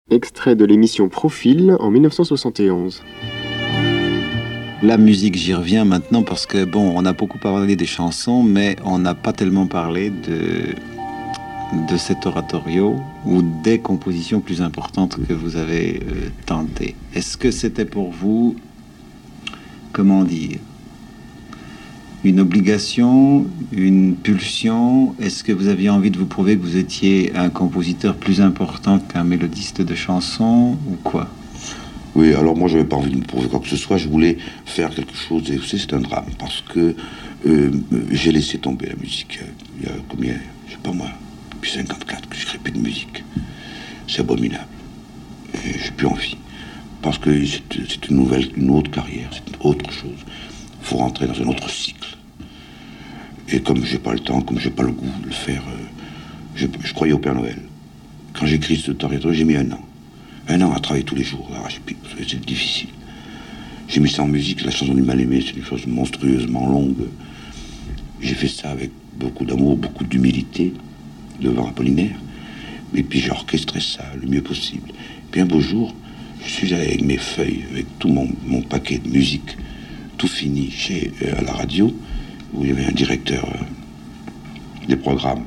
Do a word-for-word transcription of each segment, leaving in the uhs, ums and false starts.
Extrait de l'émission Profil en mille neuf cent soixante et onze. La musique, j'y reviens maintenant parce que, bon, on a beaucoup parlé des chansons, mais on n'a pas tellement parlé de, de cet oratorio ou des compositions plus importantes que vous avez euh, tentées. Est-ce que c'était pour vous, comment dire, une obligation, une pulsion? Est-ce que vous aviez envie de vous prouver que vous étiez un compositeur plus important qu'un mélodiste de chansons ou quoi? Oui, alors moi, je n'avais pas envie de me prouver quoi que ce soit. Je voulais faire quelque chose. Et vous savez, c'est un drame parce que euh, j'ai laissé tomber la musique. Il y a combien? Je sais pas moi, depuis cinquante-quatre que je crée plus de musique. C'est abominable. Et j'ai plus envie. Parce que c'est, c'est une nouvelle, une autre carrière, c'est une autre chose. Il faut rentrer dans un autre cycle. Et comme j'ai pas le temps, comme j'ai pas le goût de le faire, euh, je, je croyais au Père Noël. Quand j'écris ce oratorio, j'ai mis un an. Un an à travailler tous les jours. Alors, c'est difficile. J'ai mis ça en musique. La chanson du Mal-Aimé, c'est une chose monstrueusement longue. J'ai fait ça avec beaucoup d'amour, beaucoup d'humilité devant Apollinaire. Et puis j'ai orchestré ça le mieux possible. Puis un beau jour, je suis allé avec mes feuilles, avec tout mon, mon paquet de musique, tout fini chez euh, à la radio, où il y avait un directeur euh, des programmes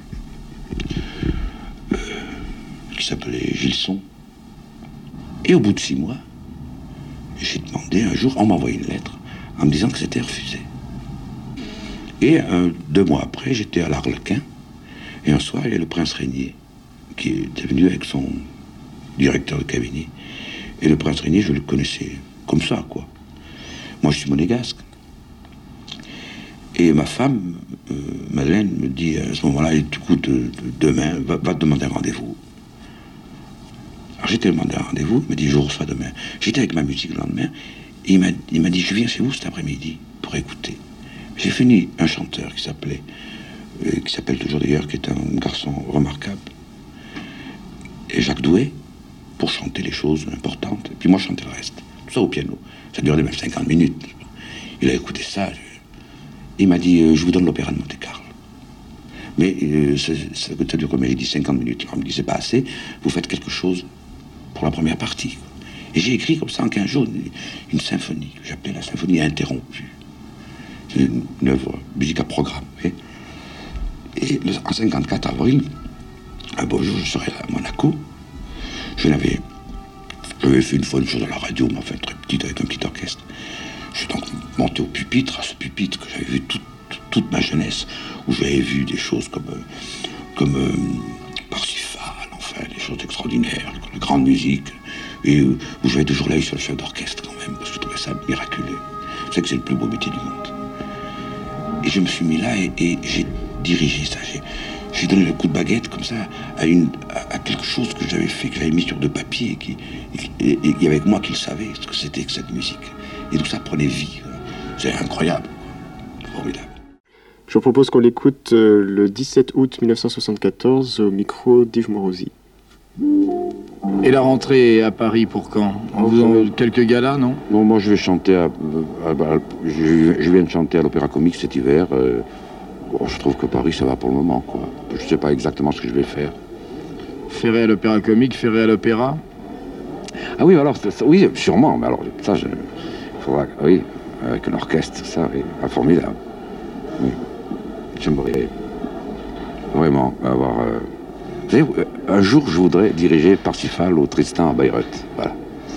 euh, qui s'appelait Gilson. Et au bout de six mois, j'ai demandé un jour, on m'a envoyé une lettre en me disant que c'était refusé. Et euh, deux mois après, j'étais à l'Arlequin, et un soir, il y a le prince Régnier qui était venu avec son directeur de cabinet. Et le prince Régnier, je le connaissais comme ça, quoi. Moi, je suis monégasque. Et ma femme, euh, Madeleine, me dit à ce moment-là, écoute, demain, va, va te demander un rendez-vous. Alors j'étais demandé un rendez-vous, il m'a dit je vous reçois demain. J'étais avec ma musique le lendemain, et il m'a, il m'a dit je viens chez vous cet après-midi pour écouter. J'ai fini un chanteur qui s'appelait, euh, qui s'appelle toujours d'ailleurs, qui est un garçon remarquable, et Jacques Doué, pour chanter les choses importantes, et puis moi je chantais le reste, tout ça au piano. Ça durait même cinquante minutes. Il a écouté ça, je... il m'a dit euh, je vous donne l'opéra de Monte-Carlo. Mais euh, ça, ça, ça dure comme il dit cinquante minutes. Alors, il me dit c'est pas assez, vous faites quelque chose pour la première partie. Et j'ai écrit comme ça en quinze jours une, une symphonie que j'appelais la symphonie interrompue. C'est une, une œuvre musique à programme. Et, et le, en cinquante-quatre avril, un beau jour, je serai à Monaco. Je n'avais, j'avais fait une fois une chose à la radio, mais enfin très petite avec un petit orchestre. Je suis donc monté au pupitre, à ce pupitre que j'avais vu toute, toute ma jeunesse, où j'avais vu des choses comme, comme euh, Parsifal, enfin des choses extraordinaires, de grande musique, et où j'avais toujours l'œil sur le chef d'orchestre quand même, parce que je trouvais ça miraculeux. Je sais que c'est le plus beau métier du monde. Et je me suis mis là et, et j'ai dirigé ça. J'ai, j'ai donné le coup de baguette comme ça à, une, à, à quelque chose que j'avais fait, que j'avais mis sur de papier, et qui, et, et, et avec moi qui le savait ce que c'était que cette musique. Et tout ça prenait vie. C'est incroyable. Formidable. Je vous propose qu'on l'écoute euh, le dix-sept août mille neuf cent soixante-quatorze au micro d'Yves Morosi. Et la rentrée à Paris pour quand? En faisant quelques galas, non? Non, moi je vais chanter à, à, à, je, je viens de chanter à l'Opéra Comique cet hiver. Euh, bon, je trouve que Paris ça va pour le moment, quoi. Je sais pas exactement ce que je vais faire. Ferré à l'Opéra Comique, Ferré à l'Opéra? Ah oui, alors ça, oui, sûrement, mais alors ça, je, il faudra, oui, avec un orchestre, ça, oui, ah, formidable. Oui. J'aimerais vraiment avoir. Euh, vous savez, un jour, je voudrais diriger Parsifal au Tristan à Bayreuth. Voilà.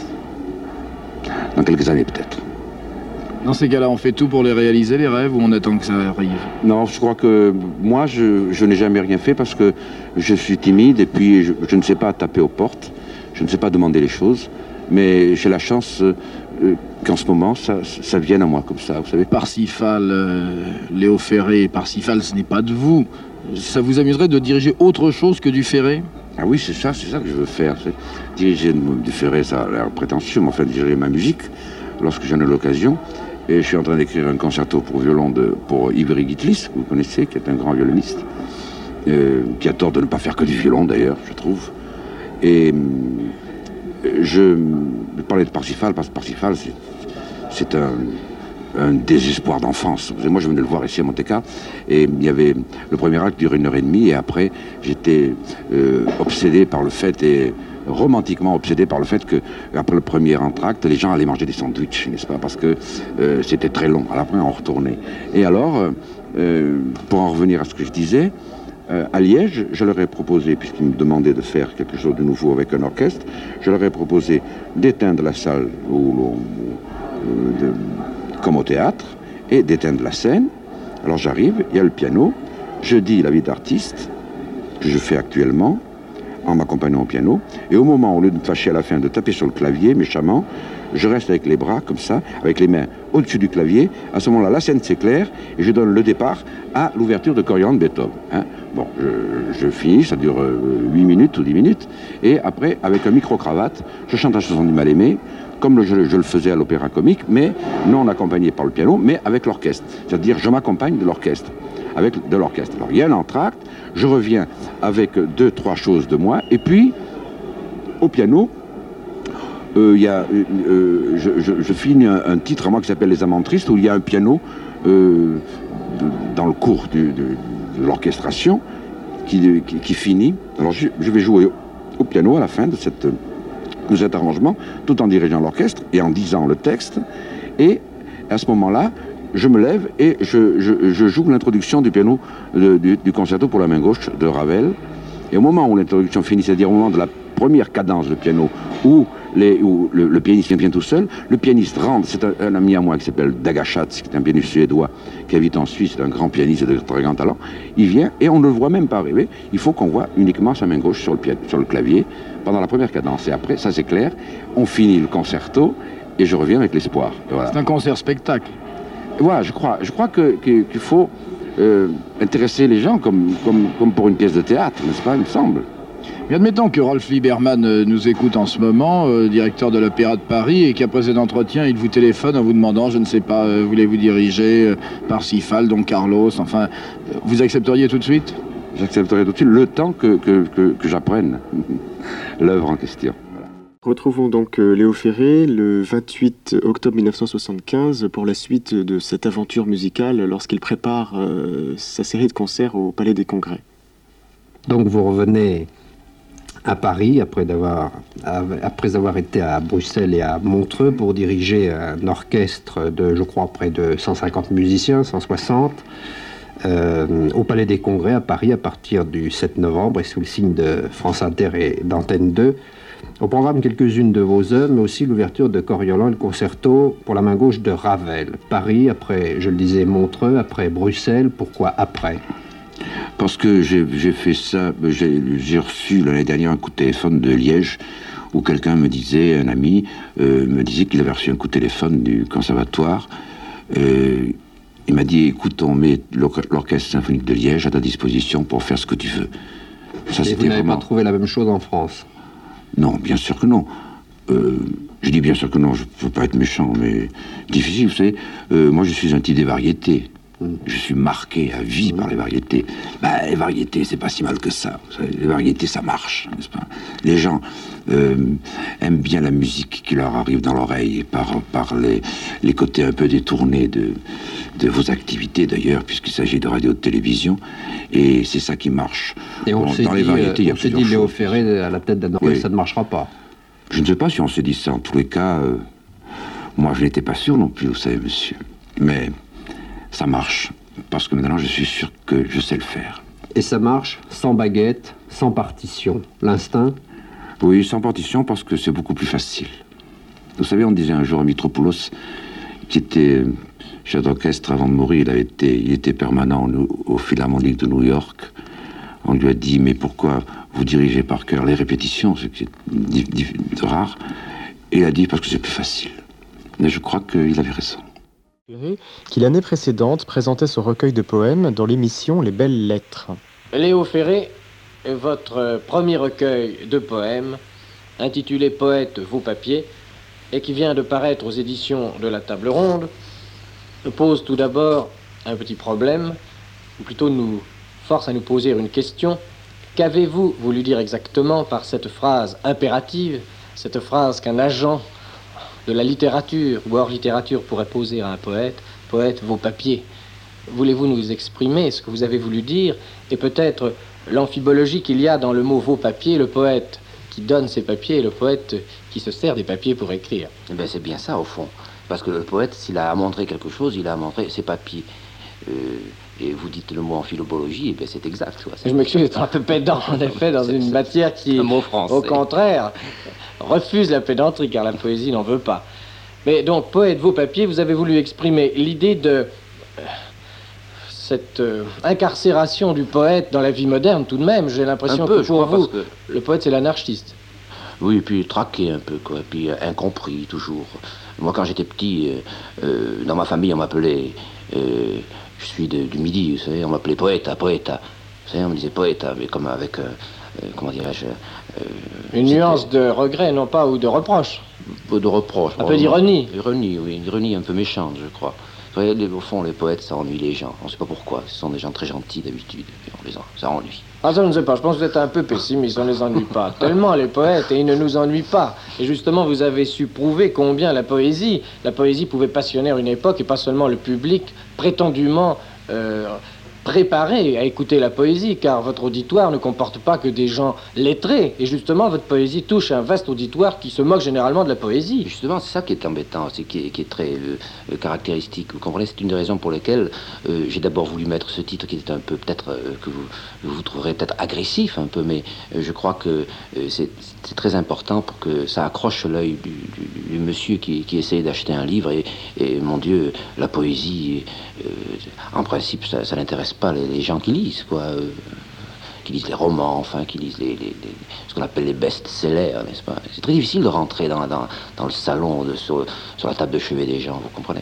Dans quelques années, peut-être. Dans ces cas-là, on fait tout pour les réaliser, les rêves, ou on attend que ça arrive? Non, je crois que moi, je, je n'ai jamais rien fait parce que je suis timide et puis je, je ne sais pas taper aux portes, je ne sais pas demander les choses, mais j'ai la chance euh, qu'en ce moment, ça, ça vienne à moi comme ça, vous savez. Parsifal, euh, Léo Ferré, Parsifal, ce n'est pas de vous. Ça vous amuserait de diriger autre chose que du Ferré? Ah oui, c'est ça, c'est ça que je veux faire. C'est diriger du Ferré, ça a l'air prétentieux, mais enfin, diriger ma musique, lorsque j'en ai l'occasion. Et je suis en train d'écrire un concerto pour violon de, pour Ivry Gitlis, que vous connaissez, qui est un grand violoniste, euh, qui a tort de ne pas faire que du violon, d'ailleurs, je trouve. Et je parlais de Parsifal, parce que Parsifal, c'est, c'est un... un désespoir d'enfance. Moi, je venais le voir ici à Monte-Carlo, et il y avait le premier acte dure une heure et demie, et après, j'étais euh, obsédé par le fait et romantiquement obsédé par le fait que, après le premier entracte, les gens allaient manger des sandwichs, n'est-ce pas, parce que euh, c'était très long. À la fin, on retournait. Et alors, euh, pour en revenir à ce que je disais, euh, à Liège, je leur ai proposé, puisqu'ils me demandaient de faire quelque chose de nouveau avec un orchestre, je leur ai proposé d'éteindre la salle où, où, de, comme au théâtre, et d'éteindre la scène. Alors j'arrive, il y a le piano, je dis la vie d'artiste, que je fais actuellement, en m'accompagnant au piano, et au moment où, au lieu de me fâcher à la fin de taper sur le clavier méchamment, je reste avec les bras comme ça, avec les mains au-dessus du clavier. À ce moment-là, la scène s'éclaire et je donne le départ à l'ouverture de Coriandre Beethoven. Hein. Bon, je, je finis, ça dure euh, huit minutes ou dix minutes, et après, avec un micro-cravate, je chante la chanson du mal-aimé, comme le, je, je le faisais à l'opéra comique, mais non accompagné par le piano, mais avec l'orchestre. C'est-à-dire, je m'accompagne de l'orchestre. Avec de l'orchestre. Alors, il y a un entracte, je reviens avec deux, trois choses de moi, et puis, au piano, euh, il y a, euh, je, je, je finis un, un titre à moi qui s'appelle Les Amants Tristes, où il y a un piano euh, de, dans le cours du, de, de l'orchestration qui, qui, qui finit. Alors, je, je vais jouer au, au piano à la fin de, cette, de cet arrangement, tout en dirigeant l'orchestre et en disant le texte, et à ce moment-là, je me lève et je, je, je joue l'introduction du piano de, du, du concerto pour la main gauche de Ravel. Et au moment où l'introduction finit, c'est-à-dire au moment de la première cadence de piano, où, les, où le, le pianiste vient tout seul, le pianiste rentre, c'est un, un ami à moi qui s'appelle Dagachatz, qui est un pianiste suédois, qui habite en Suisse, c'est un grand pianiste de très grand talent. Il vient et on ne le voit même pas arriver. Il faut qu'on voit uniquement sa main gauche sur le, piano, sur le clavier pendant la première cadence. Et après, ça c'est clair, on finit le concerto et je reviens avec l'espoir. Voilà. C'est un concert-spectacle. Voilà, je crois, je crois que, que, qu'il faut euh, intéresser les gens comme, comme, comme pour une pièce de théâtre, n'est-ce pas, il me semble. Mais admettons que Rolf Lieberman euh, nous écoute en ce moment, euh, directeur de l'Opéra de Paris, et qu'après cet entretien, il vous téléphone en vous demandant, je ne sais pas, euh, voulez-vous diriger euh, Parsifal, Don Carlos, enfin, euh, vous accepteriez tout de suite ? J'accepterai tout de suite le temps que, que, que, que j'apprenne l'œuvre en question. Retrouvons donc Léo Ferré le vingt-huit octobre mille neuf cent soixante-quinze pour la suite de cette aventure musicale lorsqu'il prépare euh, sa série de concerts au Palais des Congrès. Donc vous revenez à Paris après, d'avoir, après avoir été à Bruxelles et à Montreux pour diriger un orchestre de, je crois, près de cent cinquante musiciens, cent soixante, euh, au Palais des Congrès à Paris à partir du sept novembre et sous le signe de France Inter et d'Antenne deux. Au programme, quelques-unes de vos œuvres, mais aussi l'ouverture de Coriolan et le concerto pour la main gauche de Ravel. Paris, après, je le disais, Montreux, après Bruxelles. Pourquoi après ? Parce que j'ai, j'ai fait ça, j'ai, j'ai reçu l'année dernière un coup de téléphone de Liège, où quelqu'un me disait, un ami, euh, me disait qu'il avait reçu un coup de téléphone du conservatoire. Euh, il m'a dit, écoute, on met l'orchestre symphonique de Liège à ta disposition pour faire ce que tu veux. Ça, et c'était vous n'avez vraiment... pas trouvé la même chose en France ? Non, bien sûr que non. Euh, je dis bien sûr que non, je ne veux pas être méchant, mais difficile, vous savez. Euh, moi, je suis un type des variétés. Mmh. Je suis marqué à vie mmh. par les variétés. Bah, les variétés, c'est pas si mal que ça. Vous savez, les variétés, ça marche, n'est-ce pas ? Les gens euh, aiment bien la musique qui leur arrive dans l'oreille par, par les, les côtés un peu détournés de, de vos activités, d'ailleurs, puisqu'il s'agit de radio et de télévision. Et c'est ça qui marche. Et on bon, s'est dans dit, les variétés, il y a on s'est dit Léo Ferré à la tête d'un orchestre, oui. Ça ne marchera pas. Je ne sais pas si on s'est dit ça. En tous les cas, euh, moi, je n'étais pas sûr non plus, vous savez, monsieur. Mais ça marche, parce que maintenant, je suis sûr que je sais le faire. Et ça marche sans baguette, sans partition. L'instinct ? Oui, sans partition, parce que c'est beaucoup plus facile. Vous savez, on disait un jour à Mitropoulos, qui était chef d'orchestre avant de mourir, il, avait été, il était permanent au, au Philharmonique de New York. On lui a dit, mais pourquoi vous dirigez par cœur les répétitions, ce qui est rare. Et il a dit, parce que c'est plus facile. Mais je crois qu'il avait raison. Qui l'année précédente présentait son recueil de poèmes dans l'émission Les Belles Lettres. Léo Ferré, votre premier recueil de poèmes, intitulé Poète, vos papiers, et qui vient de paraître aux éditions de la Table Ronde, pose tout d'abord un petit problème, ou plutôt nous force à nous poser une question. Qu'avez-vous voulu dire exactement par cette phrase impérative, cette phrase qu'un agent de la littérature ou hors littérature pourrait poser à un poète, poète, vos papiers? Voulez-vous nous exprimer ce que vous avez voulu dire et peut-être l'amphibologie qu'il y a dans le mot vos papiers, le poète qui donne ses papiers et le poète qui se sert des papiers pour écrire. Eh bien, c'est bien ça, au fond. Parce que le poète, s'il a à montrer quelque chose, il a à montrer ses papiers. Euh, et vous dites le mot en philologie, et bien c'est exact. Quoi. Je m'excuse d'être un peu pédant, en effet, dans une matière qui, au contraire, refuse la pédanterie, car la poésie n'en veut pas. Mais donc, poète, vos papiers, vous avez voulu exprimer l'idée de euh, cette euh, incarcération du poète dans la vie moderne, tout de même. J'ai l'impression que pour vous, que... le poète, c'est l'anarchiste. Oui, et puis traqué un peu, quoi, et puis euh, incompris, toujours. Moi, quand j'étais petit, euh, euh, dans ma famille, on m'appelait... Euh, je suis de, du Midi, vous savez, on m'appelait poète, poète. Vous savez, on me disait poète, mais comme avec... Euh, euh, comment dirais-je euh, Une nuance de regret, non pas, ou de reproche. Peu de reproche. Un peu d'ironie. Ironie, oui, une ironie un peu méchante, je crois. Vous voyez, les, au fond, les poètes, ça ennuie les gens. On ne sait pas pourquoi. Ce sont des gens très gentils d'habitude. On les en, ça ennuie. Ah, ça, je ne sais pas. Je pense que vous êtes un peu pessimiste. On ne les ennuie pas. Tellement, les poètes, et ils ne nous ennuient pas. Et justement, vous avez su prouver combien la poésie, la poésie pouvait passionner une époque, et pas seulement le public prétendument euh, préparé à écouter la poésie, car votre auditoire ne comporte pas que des gens lettrés. Et justement, votre poésie touche un vaste auditoire qui se moque généralement de la poésie. Et justement, c'est ça qui est embêtant, c'est qui est, qui est très euh, caractéristique. Vous comprenez, c'est une des raisons pour lesquelles euh, j'ai d'abord voulu mettre ce titre qui était un peu, peut-être, euh, que vous, vous trouverez peut-être agressif un peu, mais euh, je crois que euh, c'est, c'est très important pour que ça accroche l'œil du, du, du monsieur qui, qui essaie d'acheter un livre. Et, et mon Dieu, la poésie, euh, en principe, ça, ça n'intéresse pas les, les gens qui lisent, quoi, euh, qui lisent les romans, enfin, qui lisent les, les, les, ce qu'on appelle les best-sellers, n'est-ce pas? C'est très difficile de rentrer dans, dans, dans le salon, de, sur, sur la table de chevet des gens, vous comprenez?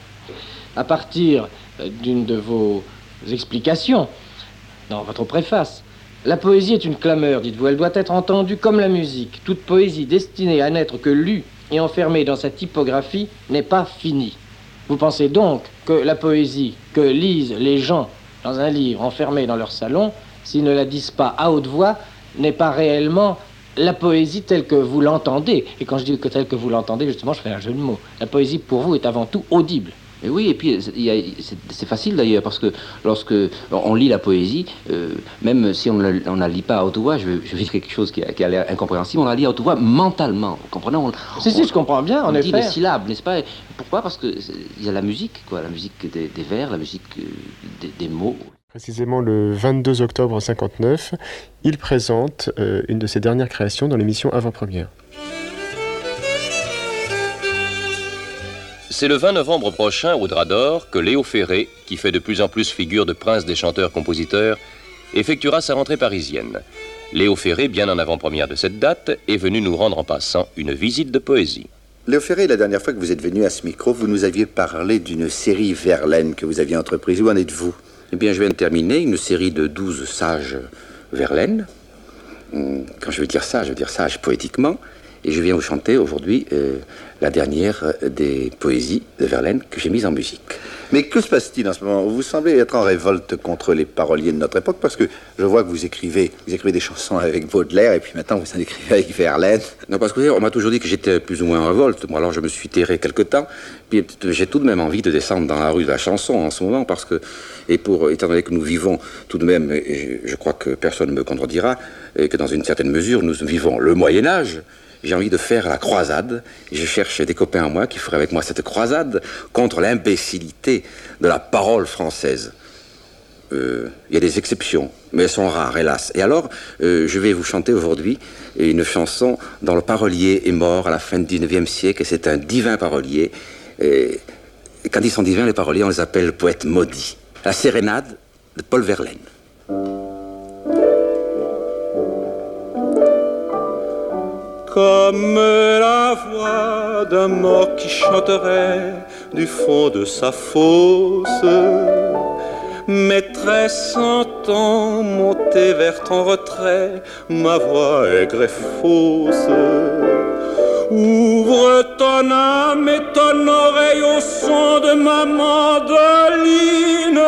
À partir d'une de vos explications, dans votre préface, la poésie est une clameur, dites-vous, elle doit être entendue comme la musique. Toute poésie destinée à n'être que lue et enfermée dans sa typographie n'est pas finie. Vous pensez donc que la poésie que lisent les gens dans un livre enfermé dans leur salon, s'ils ne la disent pas à haute voix, n'est pas réellement la poésie telle que vous l'entendez. Et quand je dis que telle que vous l'entendez, justement, je fais un jeu de mots. La poésie, pour vous, est avant tout audible. Et oui, et puis il y a, c'est, c'est facile d'ailleurs, parce que lorsque on lit la poésie, euh, même si on ne la lit pas à haute voix, je vais, je vais dire quelque chose qui a, qui a l'air incompréhensible, on la lit à haute voix mentalement, vous comprenez? On, si, on, si, je comprends bien, en on effet. dit les syllabes, n'est-ce pas? Pourquoi? Parce qu'il y a la musique, quoi, la musique des, des vers, la musique des, des mots. Précisément le vingt-deux octobre cinquante-neuf, il présente euh, une de ses dernières créations dans l'émission Avant-Première. C'est le vingt novembre prochain, au Drap d'Or, que Léo Ferré, qui fait de plus en plus figure de prince des chanteurs-compositeurs, effectuera sa rentrée parisienne. Léo Ferré, bien en avant-première de cette date, est venu nous rendre en passant une visite de poésie. Léo Ferré, la dernière fois que vous êtes venu à ce micro, vous nous aviez parlé d'une série Verlaine que vous aviez entreprise. Où en êtes-vous? Eh bien, je viens de terminer une série de douze sages Verlaine. Quand je veux dire ça, je veux dire sage poétiquement. Et je viens vous chanter aujourd'hui euh, la dernière des poésies de Verlaine que j'ai mise en musique. Mais que se passe-t-il en ce moment? Vous semblez être en révolte contre les paroliers de notre époque, parce que je vois que vous écrivez, vous écrivez des chansons avec Baudelaire, et puis maintenant vous en écrivez avec Verlaine. Non, parce que on m'a toujours dit que j'étais plus ou moins en révolte. Moi, alors je me suis terré quelque temps. Puis j'ai tout de même envie de descendre dans la rue de la chanson en ce moment, parce que, et pour, étant donné que nous vivons tout de même, et je crois que personne ne me contredira, et que dans une certaine mesure nous vivons le Moyen-Âge, j'ai envie de faire la croisade. Je cherche des copains à moi qui feraient avec moi cette croisade contre l'imbécilité de la parole française. Il euh, y a des exceptions, mais elles sont rares, hélas. Et alors, euh, je vais vous chanter aujourd'hui une chanson dont le parolier est mort à la fin du dix-neuvième siècle, et c'est un divin parolier. Et quand ils sont divins, les paroliers, on les appelle poètes maudits. La sérénade de Paul Verlaine. Comme la voix d'un mort qui chanterait du fond de sa fosse, maîtresse, entends monter vers ton retrait ma voix aigre et fausse. Ouvre ton âme et ton oreille au son de ma mandoline.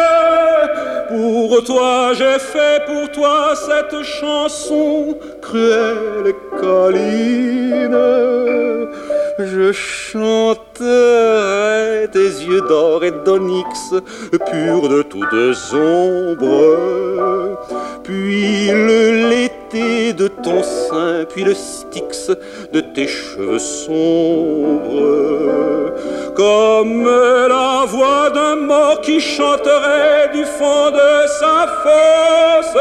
Pour toi, j'ai fait pour toi cette chanson cruelle et câline. Je chanterai tes yeux d'or et d'onyx, purs de toutes ombres. Puis le lait l'humidité de ton sein, puis le styx de tes cheveux sombres. Comme la voix d'un mort qui chanterait du fond de sa fosse.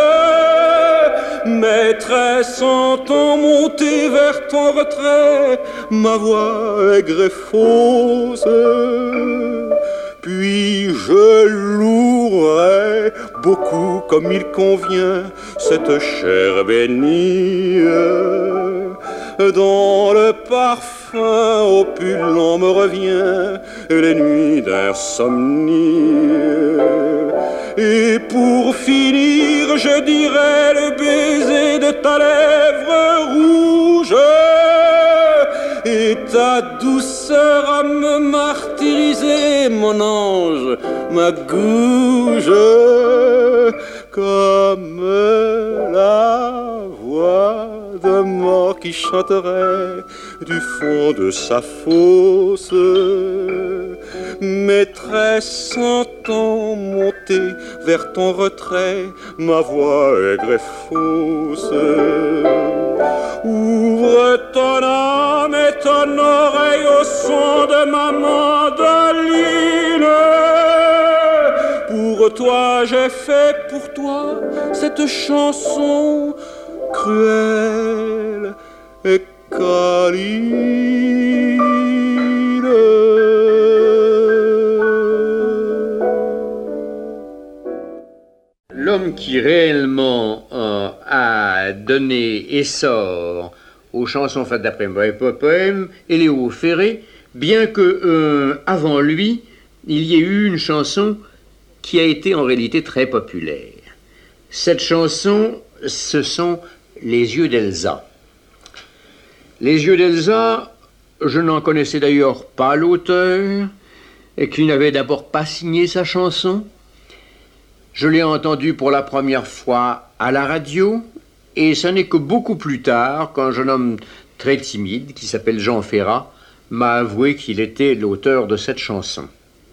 Maîtresse, entends monter vers ton retrait ma voix aigre et fausse. Puis je louerai beaucoup comme il convient cette chair bénie, dont le parfum opulent me revient les nuits d'insomnie. Et pour finir, je dirai le baiser de ta lèvre rouge et ta douceur à me martyriser, mon ange, ma gouge, comme la voix d'un mort qui chanterait du fond de sa fosse. Maîtresse, entends monter vers ton retrait ma voix aigre et fausse. Ouvre ton âme et ton oreille au son de ma mandoline. Pour toi j'ai fait pour toi cette chanson cruelle et câline. L'homme qui réellement euh, a donné essor aux chansons faites d'après mes poèmes est Léo Ferré, bien que euh, avant lui, il y ait eu une chanson qui a été en réalité très populaire. Cette chanson, ce sont Les yeux d'Elsa. Les yeux d'Elsa, je n'en connaissais d'ailleurs pas l'auteur, et qui n'avait d'abord pas signé sa chanson. Je l'ai entendue pour la première fois à la radio, et ce n'est que beaucoup plus tard qu'un jeune homme très timide, qui s'appelle Jean Ferrat, m'a avoué qu'il était l'auteur de cette chanson.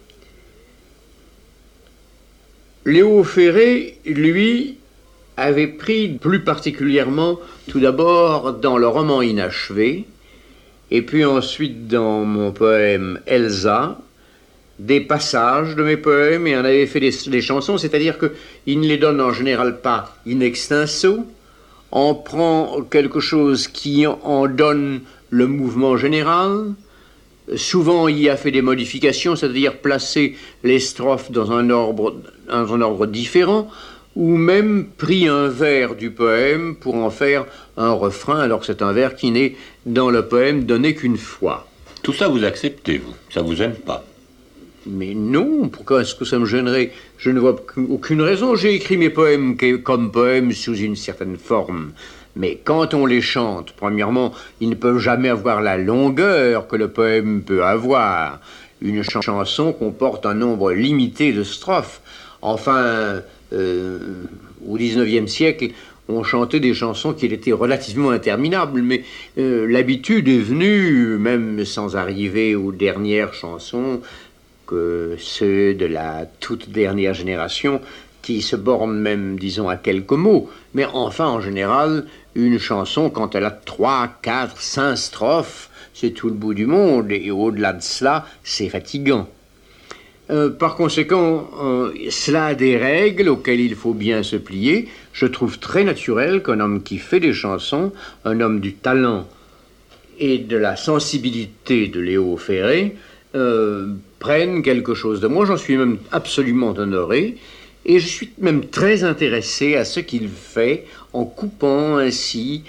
Léo Ferré, lui, avait pris plus particulièrement, tout d'abord dans le roman Inachevé, et puis ensuite dans mon poème Elsa, des passages de mes poèmes, et en avait fait des, des chansons, c'est-à-dire qu'il ne les donne en général pas in extenso, on prend quelque chose qui en donne le mouvement général. Souvent, il y a fait des modifications, c'est-à-dire placer les strophes dans un ordre, dans un ordre différent, ou même pris un vers du poème pour en faire un refrain, alors que c'est un vers qui n'est dans le poème donné qu'une fois. Tout ça, vous acceptez, vous? Ça vous gêne pas? Mais non, pourquoi est-ce que ça me gênerait? Je ne vois aucune raison. J'ai écrit mes poèmes comme poèmes sous une certaine forme. Mais quand on les chante, premièrement, ils ne peuvent jamais avoir la longueur que le poème peut avoir. Une ch- chanson comporte un nombre limité de strophes. Enfin, euh, au dix-neuvième siècle, on chantait des chansons qui étaient relativement interminables, mais euh, l'habitude est venue, même sans arriver aux dernières chansons, que ceux de la toute dernière génération, qui se bornent même, disons, à quelques mots. Mais enfin, en général, une chanson, quand elle a trois, quatre, cinq strophes, c'est tout le bout du monde, et au-delà de cela, c'est fatigant. Euh, par conséquent, euh, cela a des règles auxquelles il faut bien se plier. Je trouve très naturel qu'un homme qui fait des chansons, un homme du talent et de la sensibilité de Léo Ferré, euh, prenne quelque chose de moi. J'en suis même absolument honoré. Et je suis même très intéressé à ce qu'il fait en coupant ainsi,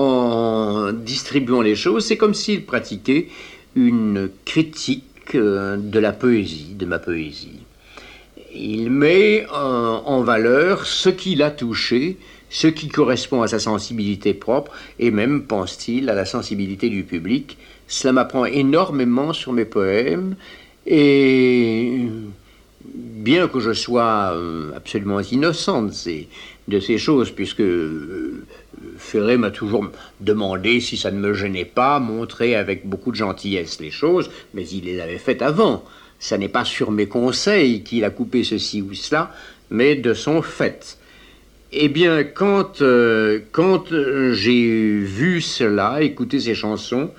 en distribuant les choses. C'est comme s'il pratiquait une critique de la poésie, de ma poésie. Il met en, en valeur ce qu'il a touché, ce qui correspond à sa sensibilité propre, et même, pense-t-il, à la sensibilité du public. Cela m'apprend énormément sur mes poèmes, et bien que je sois absolument innocent de ces, de ces choses, puisque euh, Ferré m'a toujours demandé si ça ne me gênait pas, montrer avec beaucoup de gentillesse les choses, mais il les avait faites avant. Ça n'est pas sur mes conseils qu'il a coupé ceci ou cela, mais de son fait. Eh bien, quand, euh, quand j'ai vu cela, écouté ces chansons,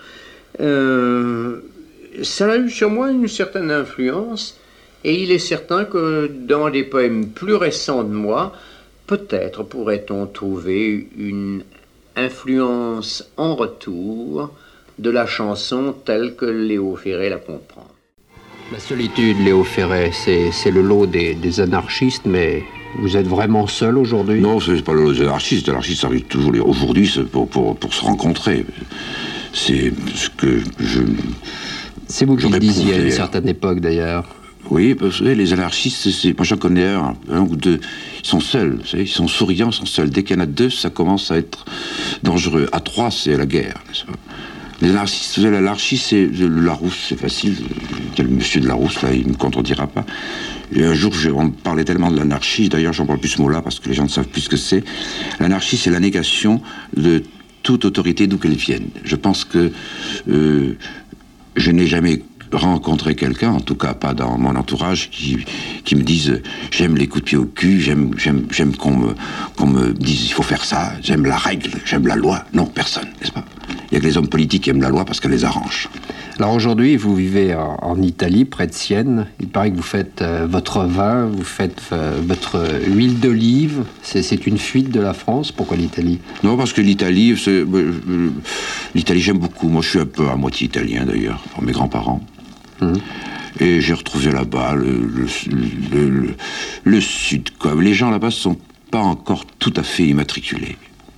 euh, ça a eu sur moi une certaine influence, et il est certain que dans des poèmes plus récents de moi, peut-être pourrait-on trouver une influence en retour de la chanson telle que Léo Ferré la comprend. La solitude, Léo Ferré, c'est, c'est le lot des, des anarchistes, mais vous êtes vraiment seul aujourd'hui? Non, c'est pas le lot des anarchistes. Les anarchistes arrivent toujours. Aujourd'hui, c'est pour, pour, pour se rencontrer. C'est ce que je... C'est vous qui le disiez à une certaine époque, d'ailleurs. Oui, parce que les anarchistes, c'est, moi j'en connais un, un ou deux, ils sont seuls, vous savez, ils sont souriants, ils sont seuls. Dès qu'il y en a deux, ça commence à être dangereux. À trois, c'est la guerre, n'est-ce pas? Les anarchistes, l'anarchie, c'est le Larousse, c'est facile. Il y a le monsieur de Larousse, là, il ne me contredira pas. Et un jour, je, on parlait tellement de l'anarchie, d'ailleurs j'en parle plus ce mot-là, parce que les gens ne savent plus ce que c'est. L'anarchie, c'est la négation de toute autorité, d'où qu'elle vienne. Je pense que euh, je n'ai jamais rencontrer quelqu'un, en tout cas pas dans mon entourage, qui, qui me dise j'aime les coups de pied au cul, j'aime, j'aime, j'aime qu'on me, qu'on me dise il faut faire ça, j'aime la règle, j'aime la loi. Non, personne, n'est-ce pas? Il y a que les hommes politiques qui aiment la loi parce qu'elle les arrange. Alors aujourd'hui, vous vivez en, en Italie, près de Sienne. Il paraît que vous faites euh, votre vin, vous faites euh, votre huile d'olive. C'est, c'est une fuite de la France. Pourquoi l'Italie? Non, parce que l'Italie, c'est, euh, l'Italie j'aime beaucoup. Moi, je suis un peu à moitié italien d'ailleurs, par mes grands-parents. Mmh. Et j'ai retrouvé là-bas le, le, le, le, le sud, quoi. Les gens là-bas ne sont pas encore tout à fait immatriculés.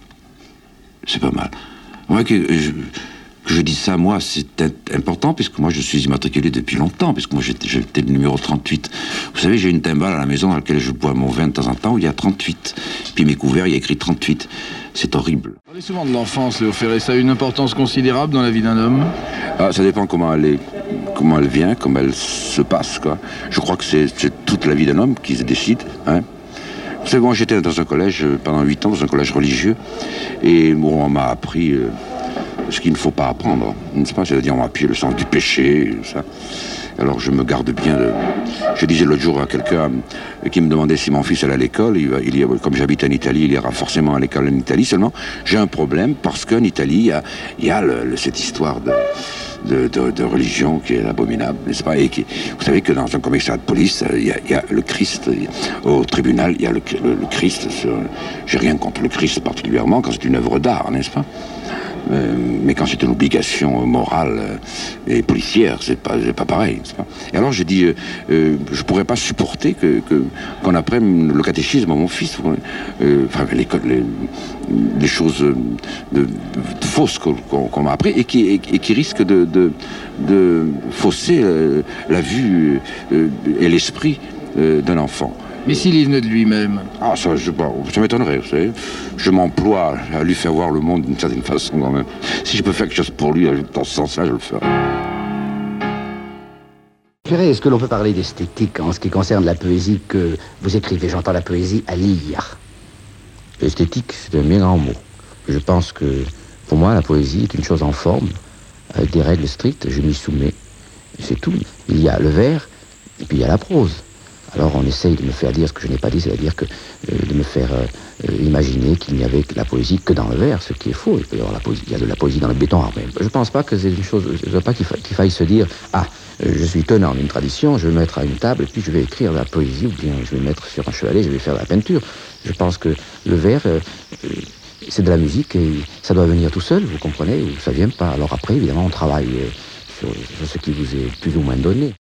C'est pas mal. Moi, que je, que je dise ça, moi, c'est important, puisque moi, je suis immatriculé depuis longtemps, puisque moi, j'étais, j'étais le numéro trente-huit. Vous savez, j'ai une timbale à la maison dans laquelle je bois mon vin de temps en temps, où il y a trente-huit. Puis mes couverts, il y a écrit trente-huit. C'est horrible. On parle souvent de l'enfance, Léo Ferré. Ça a une importance considérable dans la vie d'un homme? Ah, ça dépend comment elle est, comment elle vient, comment elle se passe, quoi. Je crois que c'est, c'est toute la vie d'un homme qui se décide, hein. Vous savez, moi, j'étais dans un collège pendant huit ans, dans un collège religieux, et bon, on m'a appris euh, ce qu'il ne faut pas apprendre, n'est-ce pas? C'est-à-dire, on m'a appris le sens du péché, ça. Alors, je me garde bien de... Je disais l'autre jour à quelqu'un qui me demandait si mon fils allait à l'école, il, il y a, comme j'habite en Italie, il ira forcément à l'école en Italie, seulement j'ai un problème, parce qu'en Italie, il y a, il y a le, le, cette histoire de... De, de, de religion qui est abominable, n'est-ce pas? Et qui, vous savez que dans un commissariat de police, il y a, il y a le Christ, au tribunal, il y a le, le, le Christ, sur, j'ai rien contre le Christ particulièrement, quand c'est une œuvre d'art, n'est-ce pas? Euh, mais quand c'est une obligation morale et policière, c'est pas, c'est pas pareil, n'est-ce pas? Et alors je dis, euh, euh, je pourrais pas supporter que, que, qu'on apprenne le catéchisme à mon fils, euh, enfin les, les, les choses de, de, de fausses qu'on, qu'on m'a appris et qui, et, et qui risquent de, de, de fausser euh, la vue euh, et l'esprit euh, d'un enfant. Mais s'il y venait de lui-même? Ah, ça, je, ça m'étonnerait, vous savez. Je m'emploie à lui faire voir le monde d'une certaine façon, quand même. Si je peux faire quelque chose pour lui, dans ce sens-là, je le ferai. Ferré, est-ce que l'on peut parler d'esthétique en ce qui concerne la poésie que vous écrivez? J'entends la poésie à lire. L'esthétique, c'est un bien grand mot. Je pense que, pour moi, la poésie est une chose en forme, avec des règles strictes, je m'y soumets. C'est tout. Il y a le vers, et puis il y a la prose. Alors on essaye de me faire dire ce que je n'ai pas dit, c'est-à-dire que euh, de me faire euh, imaginer qu'il n'y avait que la poésie que dans le vers, ce qui est faux. Il peut y avoir la poésie, il y a de la poésie dans le béton. Mais je ne pense pas que c'est une chose, je ne veux pas qu'il, fa- qu'il faille se dire ah, je suis tenant d'une tradition, je vais me mettre à une table et puis je vais écrire de la poésie, ou bien je vais me mettre sur un chevalet, je vais faire de la peinture. Je pense que le vers, euh, c'est de la musique et ça doit venir tout seul, vous comprenez, ou ça vient pas. Alors après, évidemment, on travaille euh, sur, sur ce qui vous est plus ou moins donné.